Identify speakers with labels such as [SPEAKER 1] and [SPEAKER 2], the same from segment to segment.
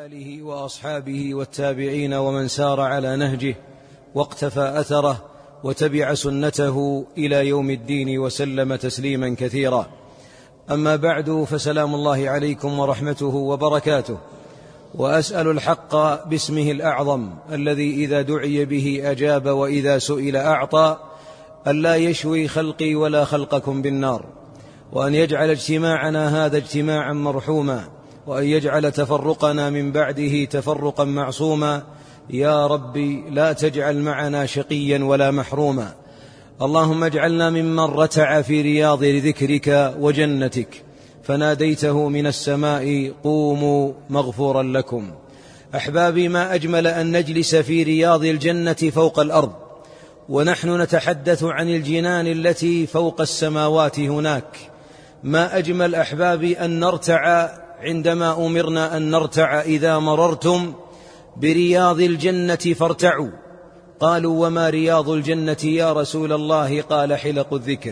[SPEAKER 1] آله وأصحابه والتابعين ومن سار على نهجه واقتفى أثره وتبع سنته إلى يوم الدين وسلم تسليما كثيرا. أما بعد، فسلام الله عليكم ورحمته وبركاته. وأسأل الحق باسمه الأعظم الذي إذا دعي به أجاب وإذا سئل أعطى، ألا يشوي خلقي ولا خلقكم بالنار، وأن يجعل اجتماعنا هذا اجتماعا مرحوما، وأن يجعل تفرقنا من بعده تفرقا معصوما. يا ربي لا تجعل معنا شقيا ولا محروما. اللهم اجعلنا ممن رتع في رياض ذكرك وجنتك فناديته من السماء قوموا مغفورا لكم. أحبابي، ما أجمل أن نجلس في رياض الجنة فوق الأرض ونحن نتحدث عن الجنان التي فوق السماوات هناك. ما أجمل أحبابي أن نرتع عندما أمرنا أن نرتع: إذا مررتم برياض الجنة فارتعوا. قالوا: وما رياض الجنة يا رسول الله؟ قال: حلق الذكر.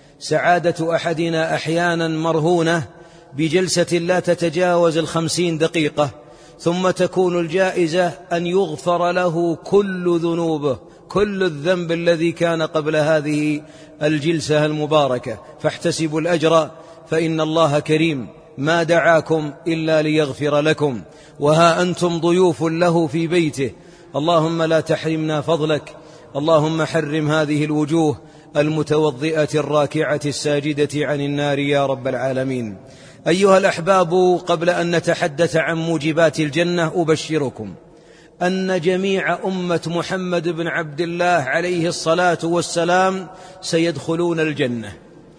[SPEAKER 1] سعادة أحدنا أحيانا مرهونة بجلسة لا تتجاوز 50 دقيقة، ثم تكون الجائزة أن يغفر له كل ذنوبه، كل الذنب الذي كان قبل هذه الجلسة المباركة. فاحتسبوا الأجر فإن الله كريم، ما دعاكم إلا ليغفر لكم، وها أنتم ضيوف له في بيته. اللهم لا تحرمنا فضلك، اللهم حرم هذه الوجوه المتوضئة الراكعة الساجدة عن النار يا رب العالمين. أيها الأحباب، قبل أن نتحدث عن موجبات الجنة أبشركم أن جميع أمة محمد بن عبد الله عليه الصلاة والسلام سيدخلون الجنة.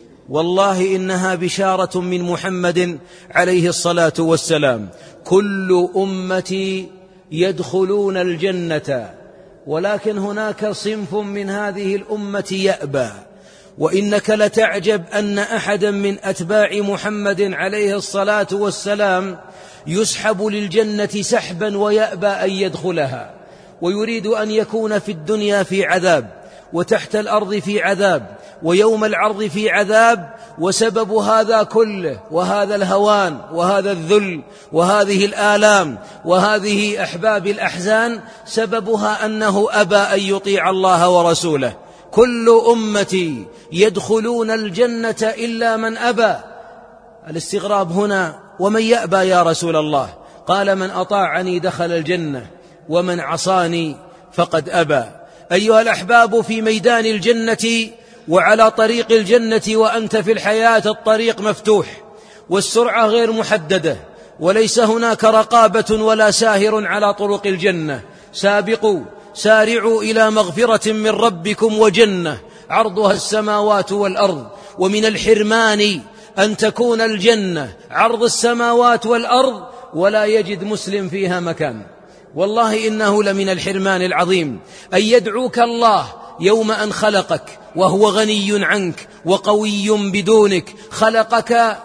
[SPEAKER 1] والله إنها بشارة من محمد عليه الصلاة والسلام. كل أمتي يدخلون الجنة، ولكن هناك صنف من هذه الأمة يأبى. وإنك لتعجب أن أحدا من أتباع محمد عليه الصلاة والسلام يسحب للجنة سحبا ويأبى أن يدخلها، ويريد أن يكون في الدنيا في عذاب، وتحت الأرض في عذاب، ويوم العرض في عذاب. وسبب هذا كله وهذا الهوان وهذا الذل وهذه الآلام وهذه أحباب الأحزان سببها أنه أبى أن يطيع الله ورسوله. كل أمتي يدخلون الجنة إلا من أبى. الاستغراب هنا: ومن يأبى يا رسول الله؟ قال: من أطاعني دخل الجنة ومن عصاني فقد أبى. أيها الأحباب، في ميدان الجنة وعلى طريق الجنة وأنت في الحياة الطريق مفتوح، والسرعة غير محددة، وليس هناك رقابة ولا ساهر على طرق الجنة. سابقوا سارعوا إلى مغفرة من ربكم وجنة عرضها السماوات والأرض. ومن الحرمان أن تكون الجنة عرض السماوات والأرض ولا يجد مسلم فيها مكان. والله إنه لمن الحرمان العظيم أن يدعوك الله يوم أن خلقك وهو غني عنك وقوي بدونك. خلقك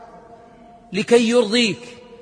[SPEAKER 1] لكي يرضيك،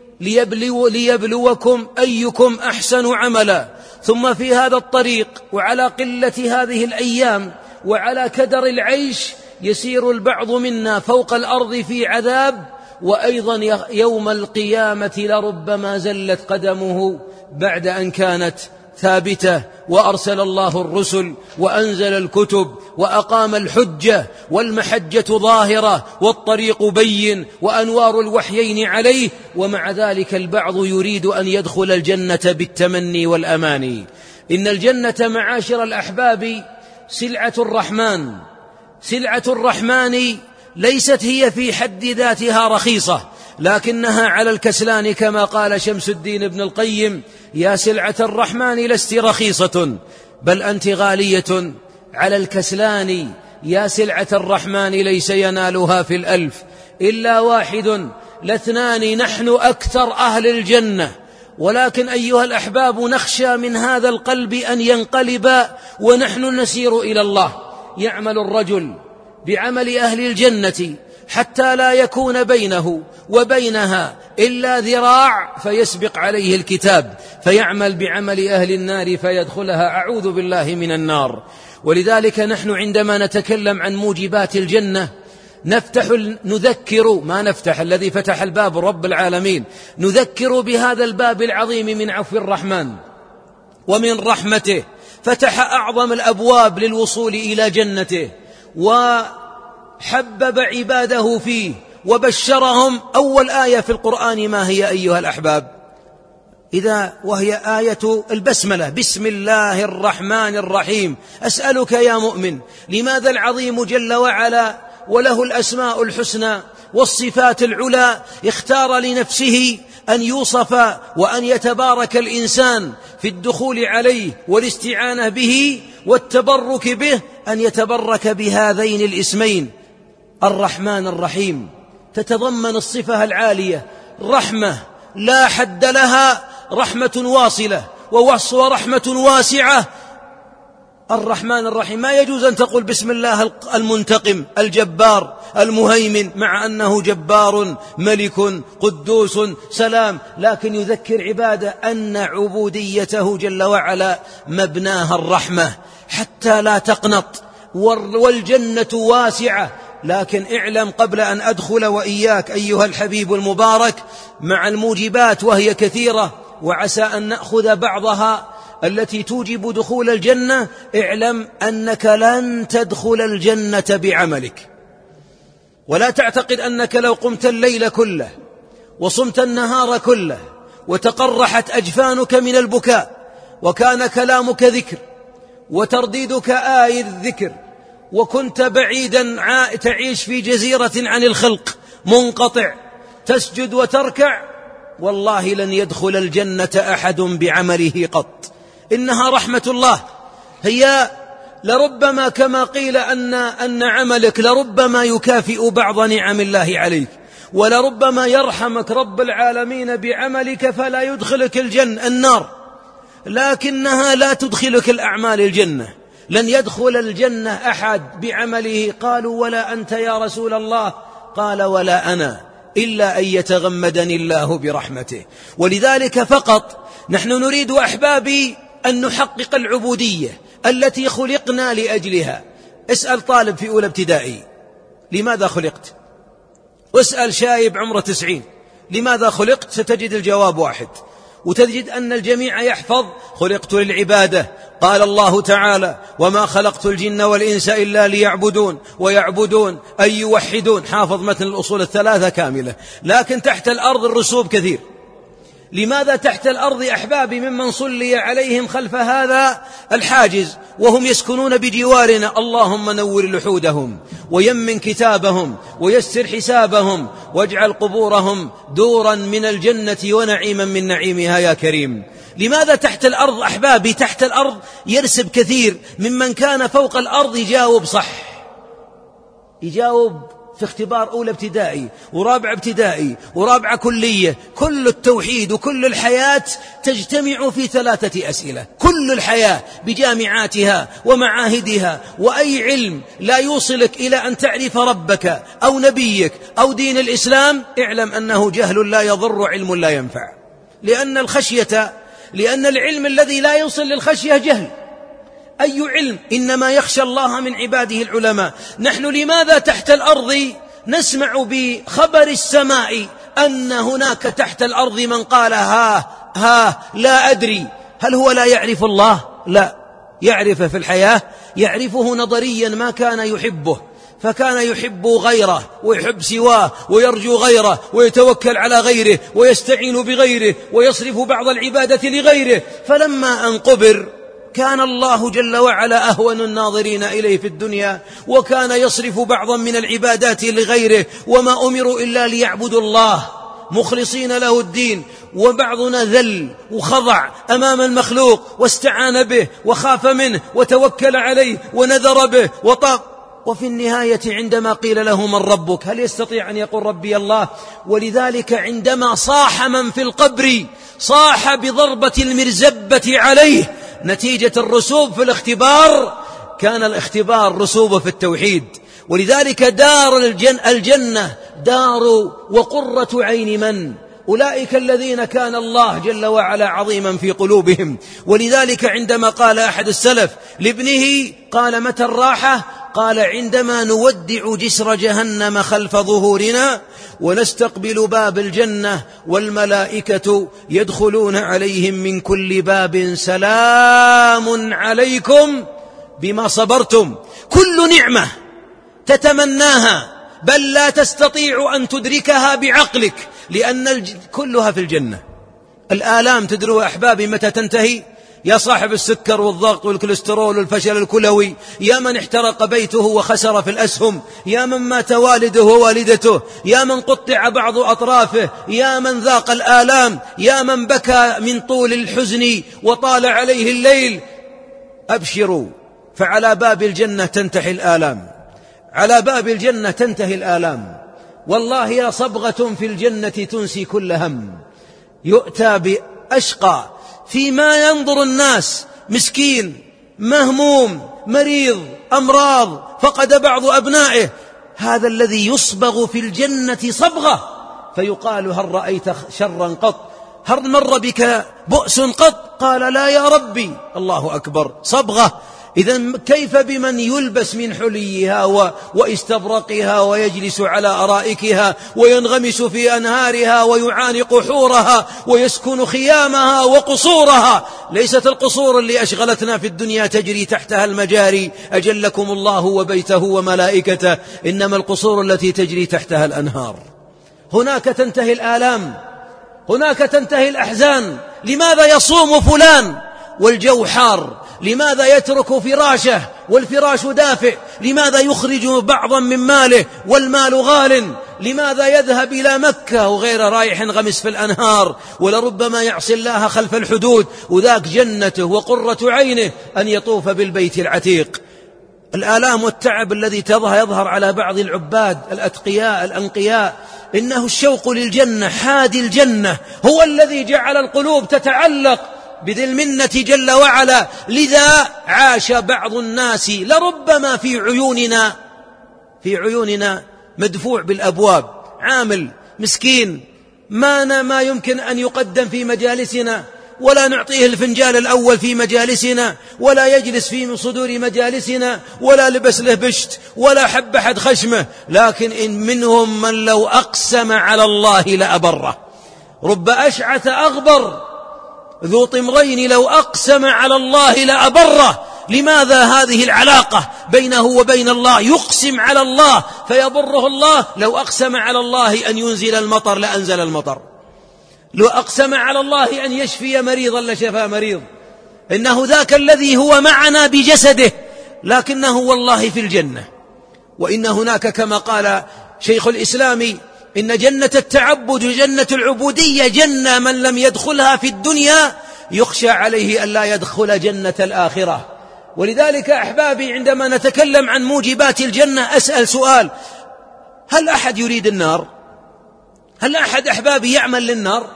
[SPEAKER 1] ليبلوكم أيكم أحسن عملا. ثم في هذا الطريق وعلى قلة هذه الأيام وعلى كدر العيش يسير البعض منا فوق الأرض في عذاب، وأيضا يوم القيامة لربما زلت قدمه بعد أن كانت ثابتة. وأرسل الله الرسل وأنزل الكتب وأقام الحجة، والمحجة ظاهرة والطريق بين وأنوار الوحيين عليه، ومع ذلك البعض يريد أن يدخل الجنة بالتمني والأماني. إن الجنة معاشر الأحباب سلعة الرحمن. سلعة الرحمن ليست هي في حد ذاتها رخيصة، لكنها على الكسلان كما قال شمس الدين ابن القيم: يا سلعة الرحمن لست رخيصة بل أنت غالية على الكسلان. يا سلعة الرحمن ليس ينالها في الألف إلا واحد لاثنان، نحن أكثر أهل الجنة. ولكن أيها الأحباب، نخشى من هذا القلب أن ينقلب ونحن نسير إلى الله. يعمل الرجل بعمل أهل الجنة حتى لا يكون بينه وبينها إلا ذراع فيسبق عليه الكتاب، فيعمل بعمل أهل النار فيدخلها. أعوذ بالله من النار. ولذلك نحن عندما نتكلم عن موجبات الجنة نذكر ما نفتح الذي فتح الباب رب العالمين، نذكر بهذا الباب العظيم من عفو الرحمن ومن رحمته، فتح أعظم الأبواب للوصول إلى جنته، وحبب عباده فيه وبشرهم. أول آية في القرآن ما هي أيها الأحباب؟ وهي آية البسملة، بسم الله الرحمن الرحيم. أسألك يا مؤمن، لماذا العظيم جل وعلا وله الأسماء الحسنى والصفات العلى اختار لنفسه أن يوصف وأن يتبارك الإنسان في الدخول عليه والاستعانة به والتبرك به، أن يتبرك بهذين الاسمين الرحمن الرحيم؟ تتضمن الصفة العالية، رحمة لا حد لها، رحمة واصلة ورحمة واسعة. الرحمن الرحيم ما يجوز أن تقول بسم الله المنتقم الجبار المهيمن، مع أنه جبار ملك قدوس سلام، لكن يذكر عباده أن عبوديته جل وعلا مبناها الرحمة حتى لا تقنط، والجنة واسعة. لكن اعلم قبل أن أدخل وإياك أيها الحبيب المبارك مع الموجبات وهي كثيرة وعسى أن نأخذ بعضها التي توجب دخول الجنة، اعلم أنك لن تدخل الجنة بعملك. ولا تعتقد أنك لو قمت الليل كله وصمت النهار كله وتقرحت أجفانك من البكاء وكان كلامك ذكر وترديدك آي الذكر وكنت بعيدا تعيش في جزيرة عن الخلق منقطع تسجد وتركع، والله لن يدخل الجنة أحد بعمله قط. إنها رحمة الله، هي لربما كما قيل أن عملك لربما يكافئ بعض نعم الله عليك، ولربما يرحمك رب العالمين بعملك فلا يدخلك النار، لكنها لا تدخلك الأعمال الجنة. لن يدخل الجنة أحد بعمله. قالوا ولا أنت يا رسول الله؟ قال ولا أنا، إلا أن يتغمدني الله برحمته. ولذلك فقط نحن نريد أحبابي أن نحقق العبودية التي خلقنا لأجلها. اسأل طالب في أولى ابتدائي لماذا خلقت، واسأل شايب عمره 90 لماذا خلقت، ستجد الجواب واحد، وتجد أن الجميع يحفظ خلقت للعبادة. قال الله تعالى وما خلقت الجن والإنس إلا ليعبدون، ويعبدون أي يوحدون، حافظ متن الأصول الثلاثة كاملة. لكن تحت الأرض الرسوب كثير. لماذا تحت الأرض أحبابي ممن صلي عليهم خلف هذا الحاجز وهم يسكنون بجوارنا؟ اللهم نور لحودهم ويمن كتابهم ويسر حسابهم واجعل قبورهم دورا من الجنة ونعيما من نعيمها يا كريم. لماذا تحت الأرض أحبابي؟ تحت الأرض يرسب كثير ممن كان فوق الأرض يجاوب صح، يجاوب في اختبار أولى ابتدائي ورابع ابتدائي ورابعة كلية. كل التوحيد وكل الحياة تجتمع في 3 أسئلة، كل الحياة بجامعاتها ومعاهدها. وأي علم لا يوصلك إلى أن تعرف ربك أو نبيك أو دين الإسلام اعلم أنه جهل لا يضر، علم لا ينفع. لأن العلم الذي لا يوصل للخشية جهل. أي علم؟ إنما يخشى الله من عباده العلماء. نحن لماذا تحت الأرض نسمع بخبر السماء أن هناك تحت الأرض من قال ها لا أدري؟ هل هو لا يعرف الله؟ لا، يعرفه في الحياة، يعرفه نظريا ما كان يحبه، فكان يحب غيره ويحب سواه ويرجو غيره ويتوكل على غيره ويستعين بغيره ويصرف بعض العبادة لغيره. فلما أن قبر كان الله جل وعلا أهون الناظرين إليه في الدنيا، وكان يصرف بعضا من العبادات لغيره، وما أمروا إلا ليعبدوا الله مخلصين له الدين. وبعضنا ذل وخضع أمام المخلوق واستعان به وخاف منه وتوكل عليه ونذر به وطاب، وفي النهاية عندما قيل له من ربك هل يستطيع أن يقول ربي الله؟ ولذلك عندما صاح من في القبر صاح بضربة المرزبة عليه نتيجة الرسوب في الاختبار، كان الاختبار رسوبه في التوحيد. ولذلك دار الجنة دار وقرة عين من؟ أولئك الذين كان الله جل وعلا عظيما في قلوبهم. ولذلك عندما قال أحد السلف لابنه قال متى الراحة؟ قال عندما نودع جسر جهنم خلف ظهورنا ونستقبل باب الجنة والملائكة يدخلون عليهم من كل باب سلام عليكم بما صبرتم. كل نعمة تتمناها بل لا تستطيع أن تدركها بعقلك لأن كلها في الجنة. الآلام تدروا أحبابي متى تنتهي؟ يا صاحب السكر والضغط والكوليسترول والفشل الكلوي، يا من احترق بيته وخسر في الأسهم، يا من مات والده ووالدته، يا من قطع بعض أطرافه، يا من ذاق الآلام، يا من بكى من طول الحزن وطال عليه الليل. أبشروا، فعلى باب الجنة تنتهي الآلام، على باب الجنة تنتهي الآلام. والله يا صبغة في الجنة تنسي كل هم. يؤتى بأشقى فيما ينظر الناس، مسكين مهموم مريض أمراض فقد بعض أبنائه، هذا الذي يصبغ في الجنة صبغة فيقال هل رأيت شرا قط؟ هل مر بك بؤس قط؟ قال لا يا ربي. الله أكبر، صبغة. إذن كيف بمن يلبس من حليها واستبرقها ويجلس على أرائكها وينغمس في أنهارها ويعانق حورها ويسكن خيامها وقصورها؟ ليست القصور اللي أشغلتنا في الدنيا تجري تحتها المجاري أجلكم الله وبيته وملائكته، إنما القصور التي تجري تحتها الأنهار. هناك تنتهي الآلام، هناك تنتهي الأحزان. لماذا يصوم فلان والجو حار؟ لماذا يترك فراشه والفراش دافئ؟ لماذا يخرج بعضا من ماله والمال غال؟ لماذا يذهب إلى مكة وغير رايح غمس في الأنهار؟ ولربما يعصي الله خلف الحدود، وذاك جنته وقرة عينه أن يطوف بالبيت العتيق. الآلام والتعب الذي يظهر على بعض العباد الأتقياء الأنقياء، إنه الشوق للجنة حادي الجنة هو الذي جعل القلوب تتعلق بذي المنة جل وعلا. لذا عاش بعض الناس لربما في عيوننا مدفوع بالأبواب، عامل مسكين ما يمكن أن يقدم في مجالسنا، ولا نعطيه الفنجال الأول في مجالسنا، ولا يجلس في صدور مجالسنا، ولا لبس له بشت، ولا حب أحد خشمه. لكن إن منهم من لو أقسم على الله لأبره. رب أشعث أغبر ذو طمرين لو أقسم على الله لأبره. لماذا هذه العلاقة بينه وبين الله؟ يقسم على الله فيبره الله. لو أقسم على الله أن ينزل المطر لأنزل المطر، لو أقسم على الله أن يشفي مريضا لشفى مريض. إنه ذاك الذي هو معنا بجسده لكنه والله في الجنة. وإن هناك كما قال شيخ الإسلام إن جنة التعبد جنة العبودية جنة من لم يدخلها في الدنيا يخشى عليه أن لا يدخل جنة الآخرة. ولذلك أحبابي عندما نتكلم عن موجبات الجنة أسأل سؤال: هل أحد يريد النار؟ هل أحد أحبابي يعمل للنار؟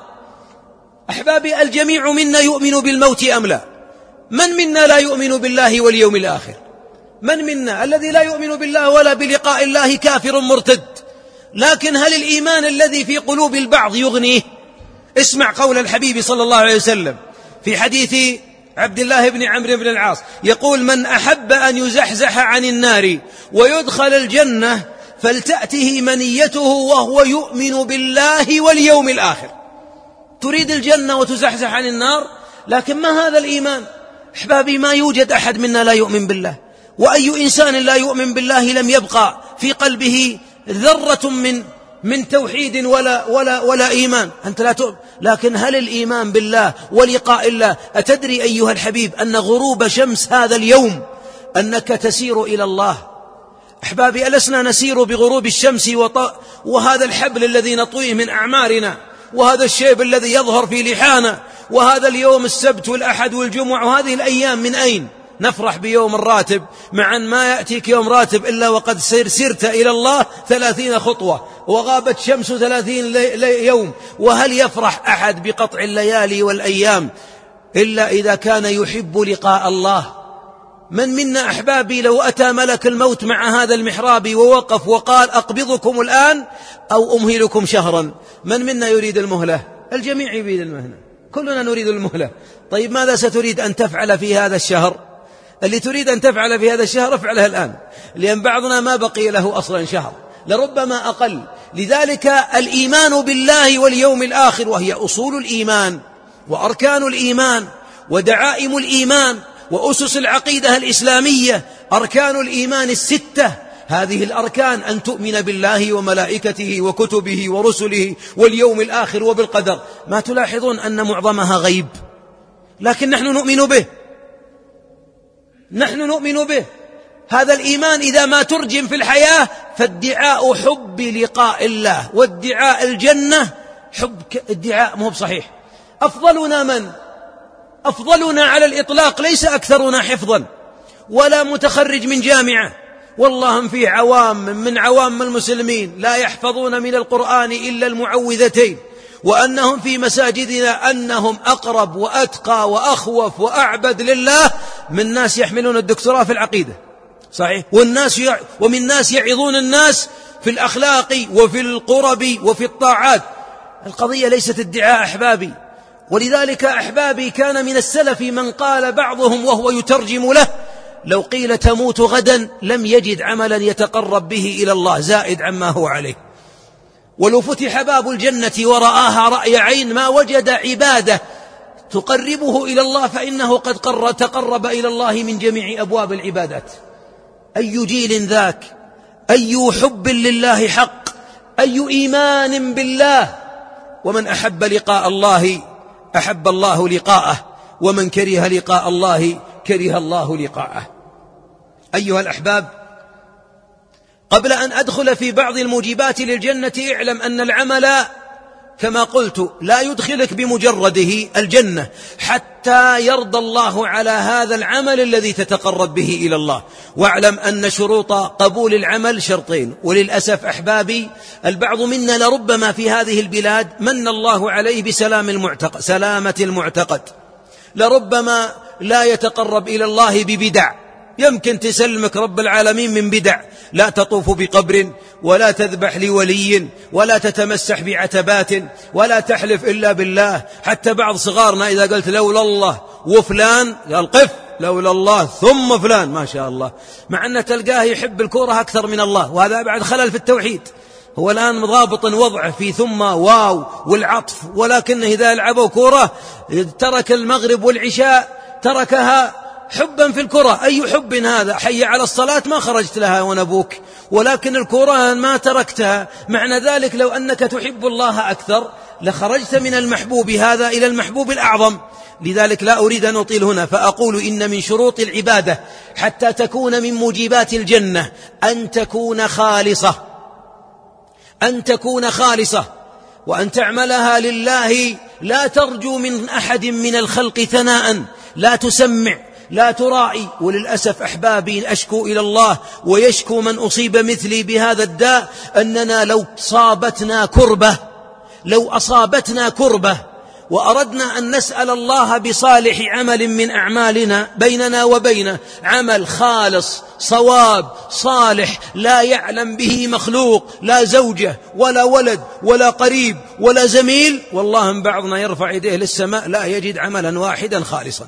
[SPEAKER 1] أحبابي الجميع منا يؤمن بالموت أم لا؟ من منا لا يؤمن بالله واليوم الآخر؟ من منا الذي لا يؤمن بالله ولا بلقاء الله كافر مرتد. لكن هل الإيمان الذي في قلوب البعض يغنيه؟ اسمع قول الحبيب صلى الله عليه وسلم في حديث عبد الله بن عمرو بن العاص، يقول: من أحب أن يزحزح عن النار ويدخل الجنة فلتأته منيته وهو يؤمن بالله واليوم الآخر. تريد الجنة وتزحزح عن النار، لكن ما هذا الإيمان؟ أحبابي ما يوجد أحد منا لا يؤمن بالله، وأي إنسان لا يؤمن بالله لم يبقى في قلبه ذرة من توحيد ولا إيمان. أنت لا تؤمن. لكن هل الإيمان بالله ولقاء الله؟ أتدري أيها الحبيب أن غروب شمس هذا اليوم أنك تسير إلى الله؟ أحبابي ألسنا نسير بغروب الشمس وهذا الحبل الذي نطويه من أعمارنا، وهذا الشيب الذي يظهر في لحانا، وهذا اليوم السبت والأحد والجمعة، وهذه الأيام من أين؟ نفرح بيوم الراتب، مع أن ما يأتيك يوم راتب إلا وقد سرت إلى الله 30 خطوة وغابت شمس 30 يوم. وهل يفرح أحد بقطع الليالي والأيام إلا إذا كان يحب لقاء الله؟ من منا أحبابي لو أتى ملك الموت مع هذا المحراب ووقف وقال: أقبضكم الآن أو أمهلكم شهرا، من منا يريد المهلة؟ الجميع يريد المهلة، كلنا نريد المهلة. طيب ماذا ستريد أن تفعل في هذا الشهر؟ اللي تريد أن تفعل في هذا الشهر افعلها الآن، لأن بعضنا ما بقي له أصلا شهر، لربما أقل. لذلك الإيمان بالله واليوم الآخر، وهي أصول الإيمان وأركان الإيمان ودعائم الإيمان وأسس العقيدة الإسلامية، أركان الإيمان الستة. هذه الأركان أن تؤمن بالله وملائكته وكتبه ورسله واليوم الآخر وبالقدر. ما تلاحظون أن معظمها غيب، لكن نحن نؤمن به، نحن نؤمن به. هذا الإيمان إذا ما ترجم في الحياة فادعاء حب لقاء الله وادعاء الجنة ادعاء مو بصحيح. أفضلنا من؟ أفضلنا على الإطلاق ليس أكثرنا حفظا ولا متخرج من جامعة، والله في عوام من عوام المسلمين لا يحفظون من القرآن إلا المعوذتين، وأنهم في مساجدنا أنهم أقرب وأتقى وأخوف وأعبد لله من ناس يحملون الدكتوراه في العقيدة، صحيح، ومن ناس يعظون الناس في الأخلاق وفي القرب وفي الطاعات. القضية ليست ادعاء أحبابي. ولذلك أحبابي كان من السلف من قال بعضهم وهو يترجم له: لو قيل تموت غدا لم يجد عملا يتقرب به إلى الله زائد عما هو عليه، ولو فتح باب الجنة ورآها رأي عين ما وجد عبادة تقربه إلى الله، فإنه قد تقرب إلى الله من جميع أبواب العبادات. أي جيل ذاك، أي حب لله حق، أي إيمان بالله. ومن أحب لقاء الله أحب الله لقاءه، ومن كره لقاء الله كره الله لقاءه. أيها الأحباب، قبل أن أدخل في بعض الموجبات للجنة اعلم أن العمل كما قلت لا يدخلك بمجرده الجنة حتى يرضى الله على هذا العمل الذي تتقرب به إلى الله. واعلم أن شروط قبول العمل شرطين، وللأسف أحبابي البعض منا لربما في هذه البلاد من الله عليه سلامة المعتقد، لربما لا يتقرب إلى الله ببدع، يمكن تسلمك رب العالمين من بدع، لا تطوف بقبر ولا تذبح لولي ولا تتمسح بعتبات ولا تحلف إلا بالله. حتى بعض صغارنا إذا قلت لولا الله وفلان قال قف، لولا الله ثم فلان، ما شاء الله، مع أن تلقاه يحب الكورة أكثر من الله، وهذا بعد خلل في التوحيد. هو الآن ضابط وضعه في ثم واو والعطف، ولكنه إذا لعبوا كورة ترك المغرب والعشاء تركها حبا في الكرة. أي حب هذا؟ حي على الصلاة ما خرجت لها ونبوك، ولكن الكرة ما تركتها. معنى ذلك لو أنك تحب الله أكثر لخرجت من المحبوب هذا إلى المحبوب الأعظم. لذلك لا أريد أن أطيل هنا، فأقول إن من شروط العبادة حتى تكون من موجبات الجنة أن تكون خالصة، أن تكون خالصة، وأن تعملها لله، لا ترجو من أحد من الخلق ثناء، لا تسمع، لا ترائي. وللأسف أحبابي أشكو إلى الله ويشكو من أصيب مثلي بهذا الداء أننا لو أصابتنا كربة وأردنا أن نسأل الله بصالح عمل من أعمالنا بيننا وبينه، عمل خالص صواب صالح لا يعلم به مخلوق، لا زوجة ولا ولد ولا قريب ولا زميل، والله من بعضنا يرفع يديه للسماء لا يجد عملا واحدا خالصا.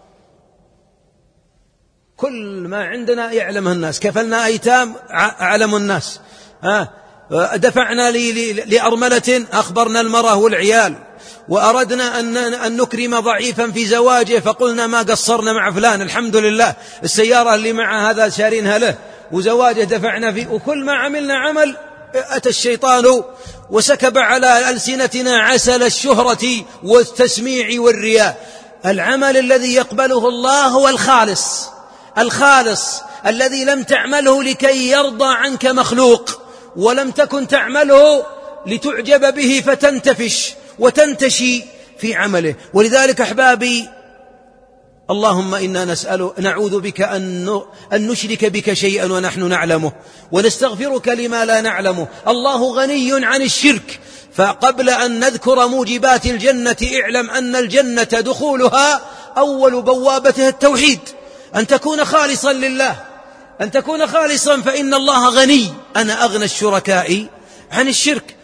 [SPEAKER 1] كل ما عندنا يعلمه الناس، كفلنا أيتام أعلم الناس، دفعنا لأرملة أخبرنا المرأة والعيال، وأردنا أن نكرم ضعيفا في زواجه فقلنا ما قصرنا مع فلان، الحمد لله السيارة اللي مع هذا شارينها له وزواجه دفعنا فيه. وكل ما عملنا عمل أتى الشيطان وسكب على ألسنتنا عسل الشهرة والتسميع والرياء. العمل الذي يقبله الله هو الخالص الذي لم تعمله لكي يرضى عنك مخلوق، ولم تكن تعمله لتعجب به فتنتفش وتنتشي في عمله. ولذلك أحبابي اللهم إنا نعوذ بك أن نشرك بك شيئا ونحن نعلمه، ونستغفرك لما لا نعلمه. الله غني عن الشرك. فقبل أن نذكر موجبات الجنة اعلم أن الجنة دخولها أول بوابته التوحيد، أن تكون خالصا لله، أن تكون خالصا، فإن الله غني، أنا أغنى الشركاء عن الشرك.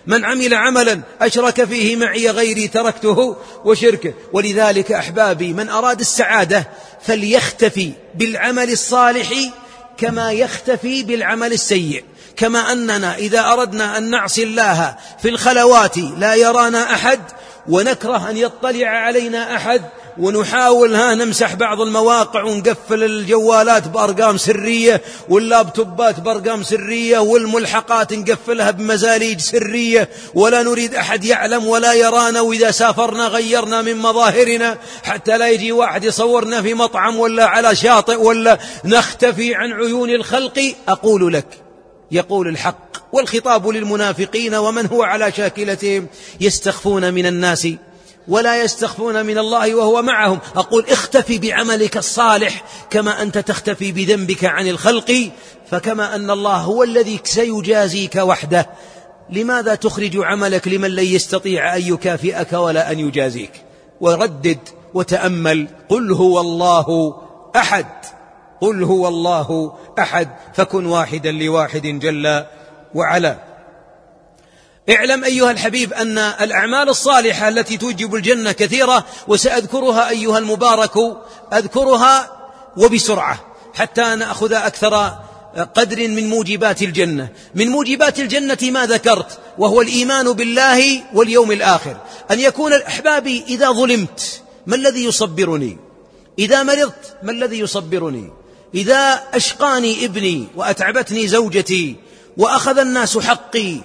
[SPEAKER 1] من عمل عملا أشرك فيه معي غيري تركته وشركه. ولذلك أحبابي من أراد السعادة فليختفي بالعمل الصالح كما يختفي بالعمل السيء. كما أننا إذا أردنا أن نعصي الله في الخلوات لا يرانا أحد ونكره أن يطلع علينا أحد، ونحاول نمسح بعض المواقع ونقفل الجوالات بأرقام سرية واللابتوبات بأرقام سرية والملحقات نقفلها بمزاليج سرية ولا نريد أحد يعلم ولا يرانا، وإذا سافرنا غيرنا من مظاهرنا حتى لا يجي واحد يصورنا في مطعم ولا على شاطئ ولا نختفي عن عيون الخلق. أقول لك يقول الحق والخطاب للمنافقين ومن هو على شاكلتهم يستخفون من الناس ولا يستخفون من الله وهو معهم. أقول اختفي بعملك الصالح كما أنت تختفي بذنبك عن الخلق، فكما أن الله هو الذي سيجازيك وحده، لماذا تخرج عملك لمن لن يستطيع أن يكافئك ولا أن يجازيك؟ وردد وتأمل قل هو الله أحد، قل هو الله أحد، فكن واحدا لواحد جل وعلا. اعلم أيها الحبيب أن الأعمال الصالحة التي توجب الجنة كثيرة، وسأذكرها أيها المبارك أذكرها وبسرعة حتى نأخذ أكثر قدر من موجبات الجنة. من موجبات الجنة ما ذكرت، وهو الإيمان بالله واليوم الآخر. أن يكون أحبابي إذا ظلمت ما الذي يصبرني؟ إذا مرضت ما الذي يصبرني؟ إذا أشقاني ابني وأتعبتني زوجتي وأخذ الناس حقي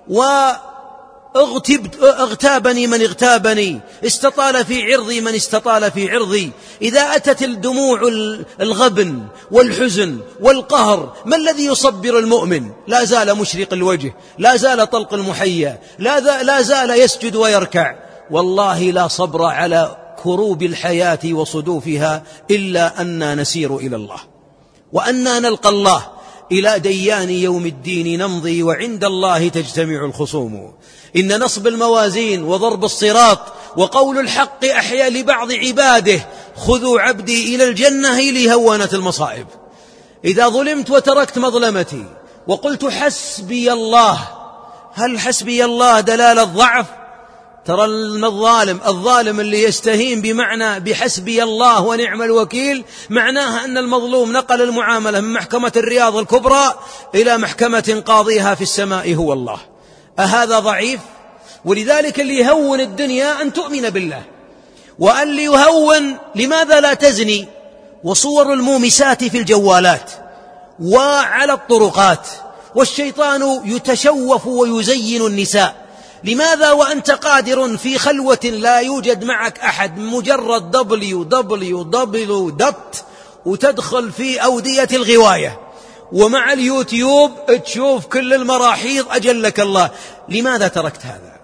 [SPEAKER 1] واغتابني من اغتابني، استطال في عرضي من استطال في عرضي، إذا أتت الدموع الغبن والحزن والقهر ما الذي يصبر المؤمن؟ لا زال مشرق الوجه، لا زال طلق المحيا، لا زال يسجد ويركع. والله لا صبر على كروب الحياة وصدوفها إلا أننا نسير إلى الله وأننا نلقى الله. إلى ديان يوم الدين نمضي وعند الله تجتمع الخصوم. إن نصب الموازين وضرب الصراط وقول الحق أحيا لبعض عباده، خذوا عبدي إلى الجنة لي هونت المصائب. إذا ظلمت وتركت مظلمتي وقلت حسبي الله، هل حسبي الله دلالة ضعف؟ ترى الظالم اللي يستهين بمعنى بحسبي الله ونعم الوكيل معناها أن المظلوم نقل المعاملة من محكمة الرياض الكبرى إلى محكمة قاضيها في السماء هو الله. أهذا ضعيف؟ ولذلك اللي يهون الدنيا أن تؤمن بالله، وأن اللي يهون لماذا لا تزني؟ وصور المومسات في الجوالات وعلى الطرقات، والشيطان يتشوف ويزين النساء. لماذا وأنت قادر في خلوة لا يوجد معك أحد، مجرد www. وتدخل في أودية الغواية، ومع اليوتيوب تشوف كل المراحيض أجلك الله؟ لماذا تركت هذا؟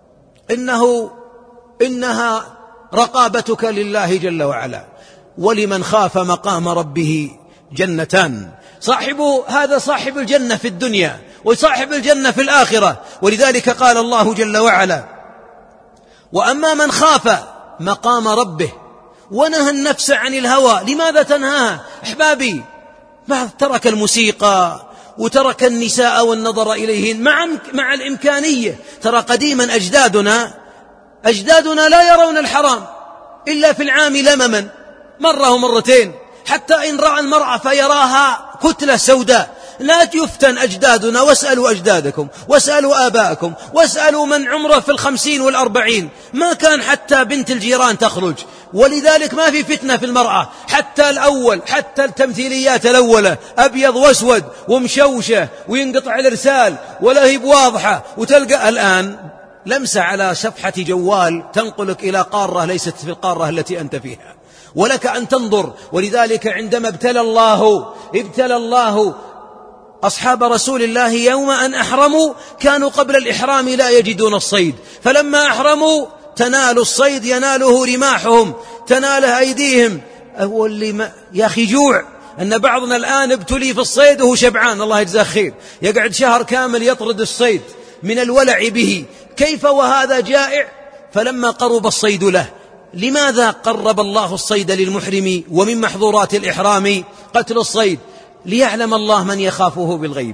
[SPEAKER 1] إنها رقابتك لله جل وعلا. ولمن خاف مقام ربه جنتان، هذا صاحب الجنة في الدنيا وصاحب الجنة في الآخرة. ولذلك قال الله جل وعلا: وأما من خاف مقام ربه ونهى النفس عن الهوى. لماذا تنهاها أحبابي؟ ما ترك الموسيقى وترك النساء والنظر إليهن مع الإمكانية. ترى قديما أجدادنا لا يرون الحرام إلا في العام لمما مرة ومرتين، حتى إن رأى المرأة فيراها كتلة سوداء. لا يفتن أجدادنا، واسألوا أجدادكم واسألوا آباءكم واسألوا من عمره في 50 و40، ما كان حتى بنت الجيران تخرج. ولذلك ما في فتنة في المرأة، حتى التمثيليات الأولى أبيض واسود ومشوشة وينقطع الإرسال ولا هي بواضحة، وتلقى الآن لمسة على صفحة جوال تنقلك إلى قارة ليست في القارة التي أنت فيها، ولك أن تنظر. ولذلك عندما ابتلى الله أصحاب رسول الله يوم أن أحرموا، كانوا قبل الإحرام لا يجدون الصيد، فلما أحرموا تنالوا الصيد، يناله رماحهم، تناله أيديهم. يا أخي جوع أن بعضنا الآن ابتلي في الصيد وهو شبعان، الله يجزاه خير، يقعد شهر كامل يطرد الصيد من الولع به، كيف وهذا جائع؟ فلما قرب الصيد له، لماذا قرب الله الصيد للمحرم؟ ومن محظورات الإحرام قتل الصيد، ليعلم الله من يخافه بالغيب.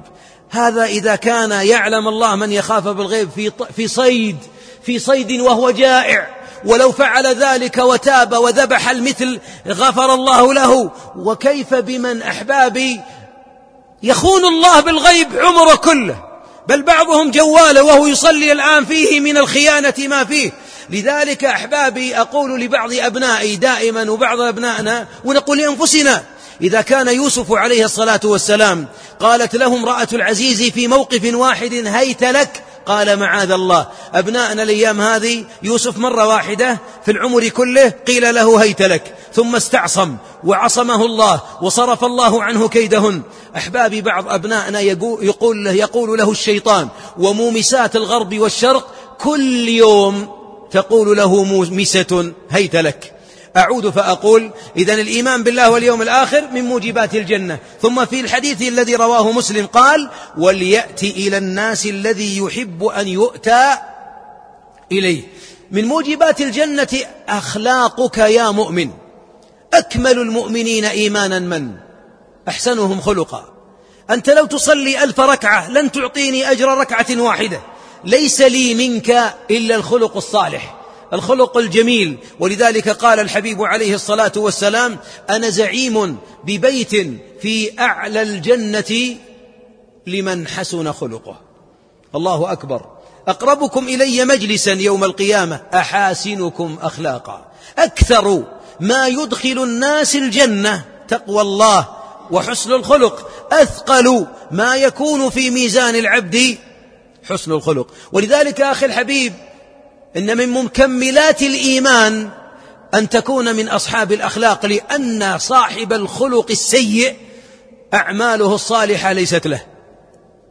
[SPEAKER 1] هذا إذا كان يعلم الله من يخاف بالغيب في صيد وهو جائع، ولو فعل ذلك وتاب وذبح المثل غفر الله له. وكيف بمن أحبابي يخون الله بالغيب عمره كله، بل بعضهم جواله وهو يصلي الآن فيه من الخيانة ما فيه. لذلك أحبابي أقول لبعض أبنائي دائما وبعض أبنائنا ونقول لأنفسنا: إذا كان يوسف عليه الصلاة والسلام قالت له امرأة العزيز في موقف واحد هيت لك، قال معاذ الله. أبنائنا الأيام هذه يوسف مرة واحدة في العمر كله قيل له هيت لك، ثم استعصم وعصمه الله وصرف الله عنه كيدهن. أحبابي بعض أبنائنا يقول له الشيطان ومومسات الغرب والشرق كل يوم تقول له مومسة هيت لك. أعود فأقول: إذن الإيمان بالله واليوم الآخر من موجبات الجنة. ثم في الحديث الذي رواه مسلم قال: وليأتي إلى الناس الذي يحب أن يؤتى إليه. من موجبات الجنة أخلاقك يا مؤمن. أكمل المؤمنين إيمانا من؟ أحسنهم خلقا. أنت لو تصلي 1000 ركعة لن تعطيني أجر ركعة واحدة. ليس لي منك إلا الخلق الصالح، الخلق الجميل. ولذلك قال الحبيب عليه الصلاة والسلام: أنا زعيم ببيت في أعلى الجنة لمن حسن خلقه. الله أكبر. أقربكم إلي مجلسا يوم القيامة أحاسنكم أخلاقا. أكثر ما يدخل الناس الجنة تقوى الله وحسن الخلق، أثقل ما يكون في ميزان العبد حسن الخلق. ولذلك أخي الحبيب، إن من مكملات الإيمان أن تكون من أصحاب الأخلاق، لأن صاحب الخلق السيء أعماله الصالحة ليست له.